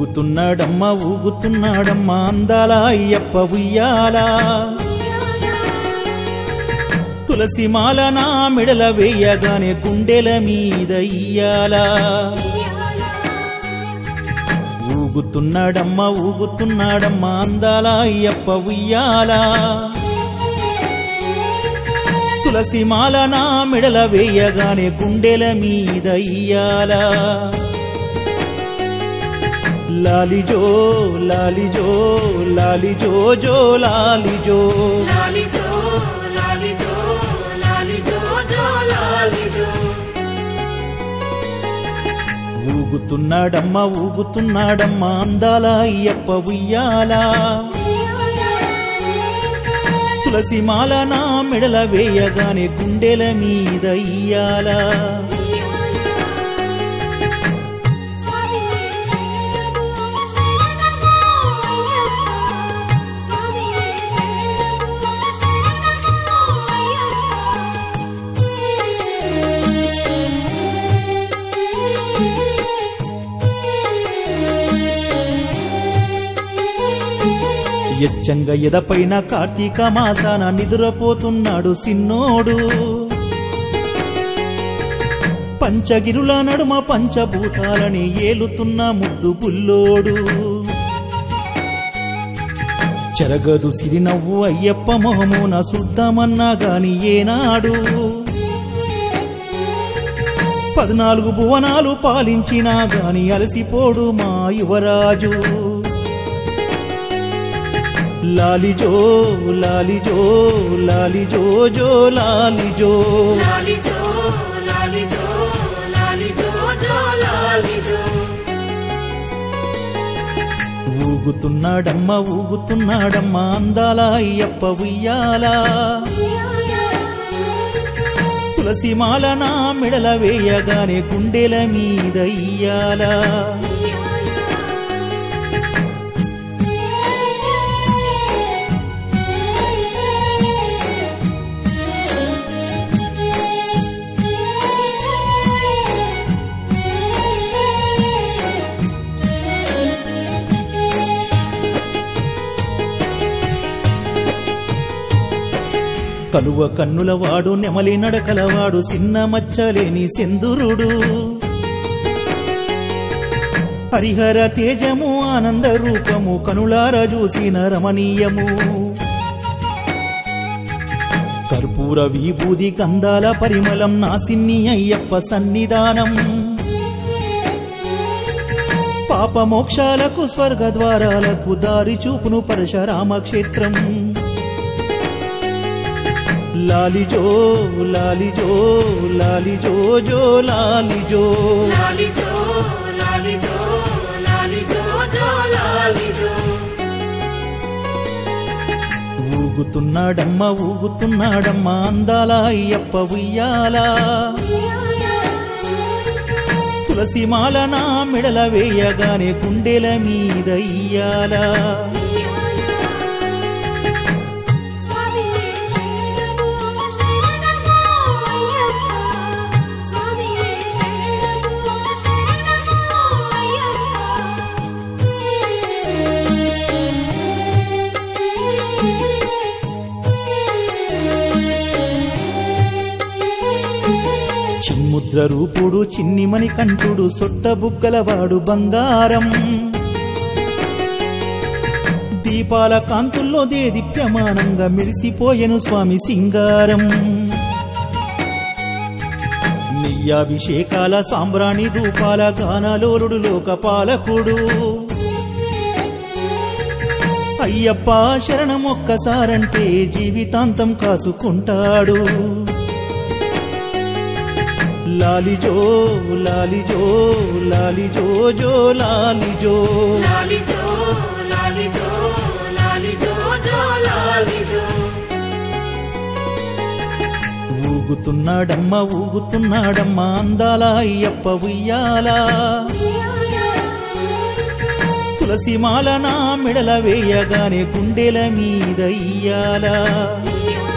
ఊగుతున్నాడమ్మ అందాల అయ్యప్ప ఉయ్యాలా తులసి మాల నా మెడల వేయగానే గుండెల మీద ఇయ్యాలా ఊగుతున్నాడమ్మ అందాల అయ్యప్ప ఉయ్యాలా తులసి మాల నా మెడల వేయగానే గుండెల మీద ఇయ్యాలా లాలిజో లాలిజో లాలిజో జో లాలిజో లాలిజో లాలిజో లాలిజో జో లాలిజో ఊగుతున్నాడమ్మ అందాల అయ్యప్ప ఉయ్యాలా తులసి మాల నా మెడల వేయగానే గుండెల మీద ఇయ్యాలా ఎచ్చంగ ఎదపైన కార్తీక మాసాన నిదురపోతున్నాడు సిన్నోడు పంచగిరుల నడుమ పంచభూతాలని ఏలుతున్న ముద్దు బుల్లోడు చెరగదు సిరినవ్వు అయ్యప్ప మొహమున సుద్దామన్నా గాని ఏనాడు 14 భువనాలు పాలించినా గాని అలసిపోడు మా యువరాజు లాలిజో లాలిజో లాలిజో జో లాలిజో లాలిజో లాలిజో లాలిజో జో లాలిజో ఊగుతున్నాడమ్మ అందాల అయ్యప్ప ఉయ్యాలా తులసి మాల నా మెడల వేయగానే గుండెల మీద ఇయ్యాలా కలువ కన్నులవాడు నెమలి నడకలవాడు చిన్న మచ్చలేని సెందురుడు హరిహర తేజము ఆనంద రూపము కనులార చూసిన రమణీయము కర్పూర విభూది గంధాల పరిమళం నా సిన్ని అయ్యప్ప సన్నిధానం పాప మోక్షాలకు స్వర్గ ద్వారాలకు దారి చూపును పరశురామక్షేత్రం లాలిజో లాలిజో లాలిజో జో లాలిజో లాలిజో లాలిజో లాలిజో జో లాలిజో ఊగుతున్నాడమ్మ అందాల అయ్యప్ప ఉయ్యాలా తులసి మాల నా మెడల వేయగానే గుండెల మీద ఇయ్యాలా చిన్ముద్ర రూపుడు చిన్నిమని కంఠుడు సొట్ట బుగ్గలవాడు బంగారం దీపాల కాంతుల్లో దేదీప్యమానంగా మెరిసిపోయెను స్వామి సింగారం నెయ్యాభిషేకాల సాంబ్రాణి ధూపాల గానలోలుడు లోకపాలకుడు అయ్యప్ప శరణం ఒక్కసారంటే జీవితాంతం కాసుకుంటాడు లాలిజో లాలిజో లాలిజో జో లాలిజో లాలిజో లాలిజో లాలిజో జో లాలిజో ఊగుతున్నాడమ్మ అందాల అయ్యప్ప ఉయ్యాలా తులసి మాల నా మెడల వేయగానే గుండెల మీద ఇయ్యాలా